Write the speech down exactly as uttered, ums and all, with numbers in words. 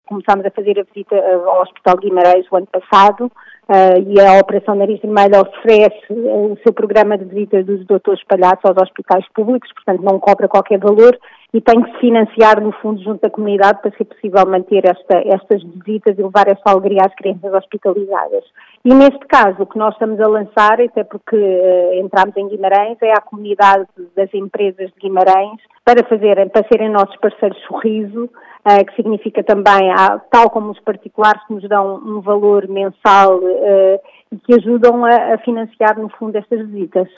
começámos a fazer a visita ao Hospital de Guimarães o ano passado, uh, e a Operação Nariz Vermelho oferece uh, o seu programa de visita dos doutores espalhados aos hospitais públicos, portanto não cobra qualquer valor e tem que se financiar no fundo junto da comunidade para ser possível manter esta, estas visitas e levar esta alegria às crianças hospitalizadas. E neste caso o que nós estamos a lançar, até porque uh, entramos em Guimarães, é a comunidade das empresas de Guimarães para fazerem, para serem nossos parceiros sorriso, uh, que significa também, ah, tal como os particulares que nos dão um valor mensal uh, e que ajudam a, a financiar no fundo estas visitas.